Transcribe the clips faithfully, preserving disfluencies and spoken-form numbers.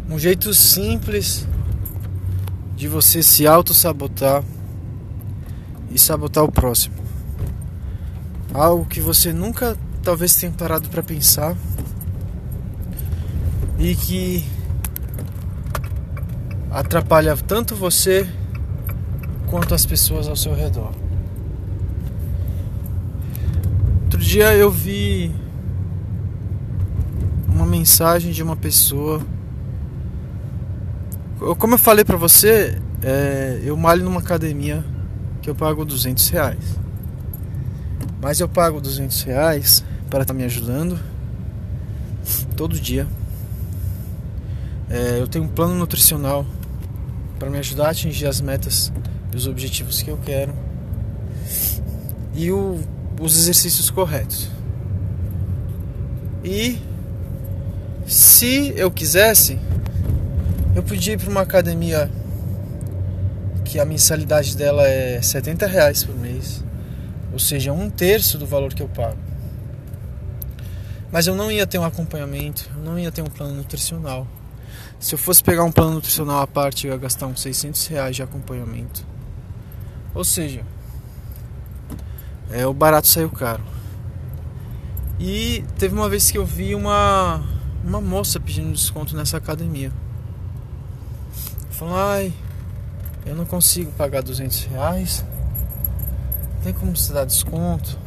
Um jeito simples de você se auto-sabotar e sabotar o próximo. Algo que você nunca talvez tenha parado para pensar e que atrapalha tanto você quanto as pessoas ao seu redor. Outro dia eu vi uma mensagem de uma pessoa. Como eu falei pra você, é, eu malho numa academia que eu pago duzentos reais. Mas eu pago duzentos reais para estar me ajudando todo dia. É, eu tenho um plano nutricional para me ajudar a atingir as metas e os objetivos que eu quero. E o, os exercícios corretos. E se eu quisesse, eu podia ir para uma academia que a mensalidade dela é setenta reais por mês, ou seja, um terço do valor que eu pago. Mas eu não ia ter um acompanhamento, eu não ia ter um plano nutricional. Se eu fosse pegar um plano nutricional à parte, eu ia gastar uns seiscentos reais de acompanhamento. Ou seja, é, o barato saiu caro. E teve uma vez que eu vi uma, uma moça pedindo desconto nessa academia. Falou, ai, eu não consigo pagar duzentos reais. Tem como você dar desconto?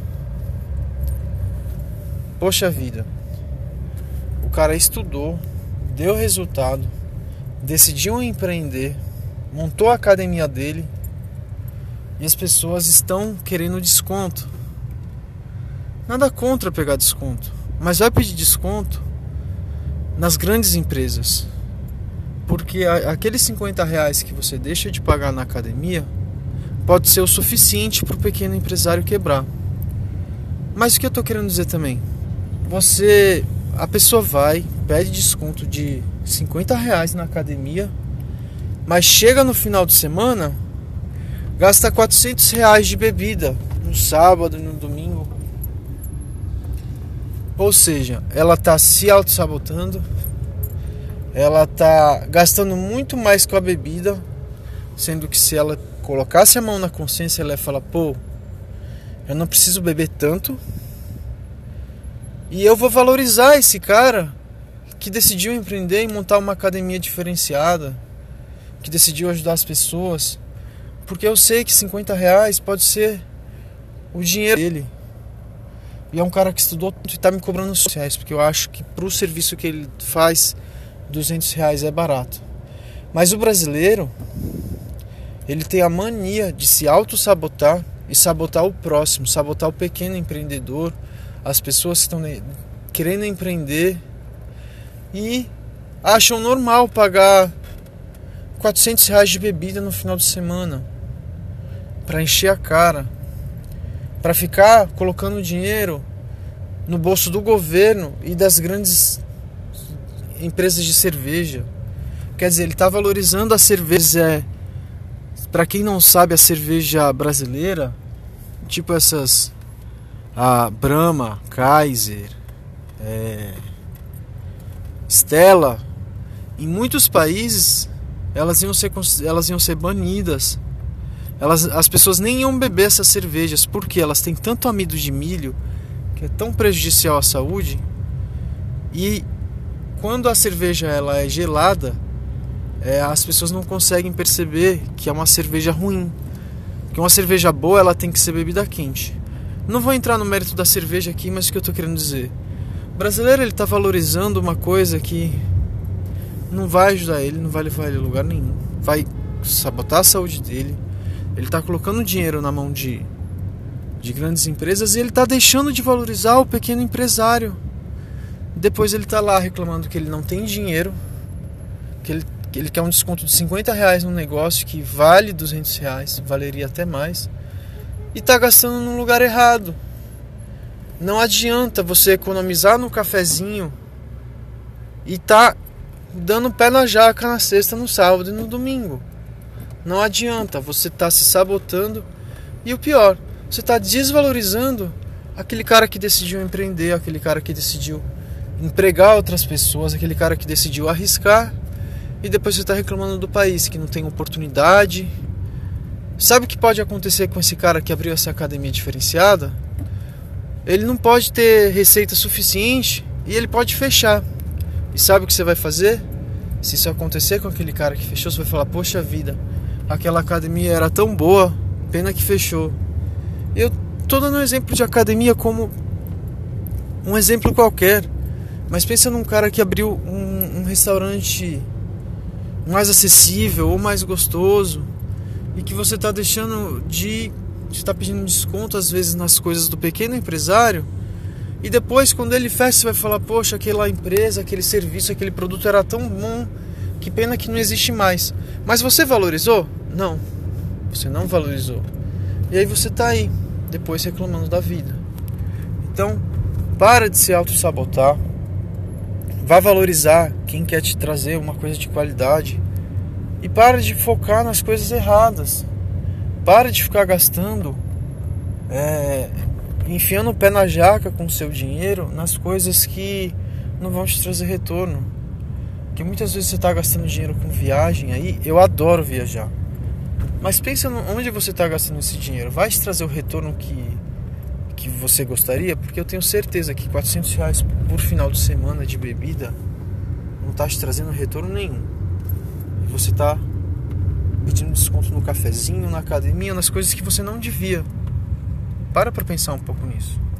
Poxa vida. O cara estudou, deu resultado, decidiu empreender, montou a academia dele e as pessoas estão querendo desconto. Nada contra pegar desconto, mas vai pedir desconto nas grandes empresas. Porque aqueles cinquenta reais que você deixa de pagar na academia pode ser o suficiente para o pequeno empresário quebrar. Mas o que eu estou querendo dizer também? Você, a pessoa vai, pede desconto de cinquenta reais na academia, mas chega no final de semana, gasta quatrocentos reais de bebida no sábado e no domingo. Ou seja, ela está se auto-sabotando. Ela tá gastando muito mais com a bebida, sendo que se ela colocasse a mão na consciência, ela ia falar, pô, eu não preciso beber tanto e eu vou valorizar esse cara que decidiu empreender e montar uma academia diferenciada, que decidiu ajudar as pessoas, porque eu sei que cinquenta reais pode ser o dinheiro dele. E é um cara que estudou e tá me cobrando cem reais, porque eu acho que pro serviço que ele faz, duzentos reais é barato. Mas o brasileiro, ele tem a mania de se auto-sabotar e sabotar o próximo, sabotar o pequeno empreendedor, as pessoas que estão querendo empreender e acham normal pagar quatrocentos reais de bebida no final de semana para encher a cara, para ficar colocando dinheiro no bolso do governo e das grandes empresas de cerveja. Quer dizer, ele está valorizando a cerveja. Para quem não sabe, a cerveja brasileira, tipo essas, a Brahma, Kaiser, é, Stella, em muitos países elas iam ser, elas iam ser banidas. Elas, as pessoas nem iam beber essas cervejas, porque elas têm tanto amido de milho que é tão prejudicial à saúde. E quando a cerveja ela é gelada, é, as pessoas não conseguem perceber que é uma cerveja ruim. Porque uma cerveja boa ela tem que ser bebida quente. Não vou entrar no mérito da cerveja aqui, mas o que eu estou querendo dizer, o brasileiro ele está valorizando uma coisa que não vai ajudar ele, não vai levar ele a lugar nenhum, vai sabotar a saúde dele. Ele está colocando dinheiro na mão de, de grandes empresas e ele está deixando de valorizar o pequeno empresário. Depois ele está lá reclamando que ele não tem dinheiro, que ele, que ele quer um desconto de cinquenta reais num negócio que vale duzentos reais, valeria até mais, e está gastando num lugar errado. Não adianta você economizar no cafezinho e tá dando pé na jaca na sexta, no sábado e no domingo. Não adianta, você está se sabotando. E o pior, você está desvalorizando aquele cara que decidiu empreender, aquele cara que decidiu empregar outras pessoas, aquele cara que decidiu arriscar e depois você está reclamando do país, que não tem oportunidade. Sabe o que pode acontecer com esse cara que abriu essa academia diferenciada? Ele não pode ter receita suficiente e ele pode fechar. E sabe o que você vai fazer? Se isso acontecer com aquele cara que fechou, você vai falar: poxa vida, aquela academia era tão boa, pena que fechou. Eu tô dando um exemplo de academia como um exemplo qualquer, mas pensa num cara que abriu um, um restaurante mais acessível ou mais gostoso e que você está deixando de está pedindo desconto às vezes nas coisas do pequeno empresário, e depois quando ele fecha você vai falar: poxa, aquela empresa, aquele serviço, aquele produto era tão bom, que pena que não existe mais. Mas você valorizou? Não, você não valorizou. E aí você está aí depois reclamando da vida. Então para de se auto-sabotar, vai valorizar quem quer te trazer uma coisa de qualidade e para de focar nas coisas erradas. Para de ficar gastando, é, enfiando o pé na jaca com o seu dinheiro nas coisas que não vão te trazer retorno. Porque muitas vezes você está gastando dinheiro com viagem aí. Eu adoro viajar, mas pensa onde você está gastando esse dinheiro. Vai te trazer o retorno que, que você gostaria? Porque eu tenho certeza que quatrocentos reais por final de semana de bebida não está te trazendo retorno nenhum. E você está pedindo desconto no cafezinho, na academia, nas coisas que você não devia. Para pra pensar um pouco nisso.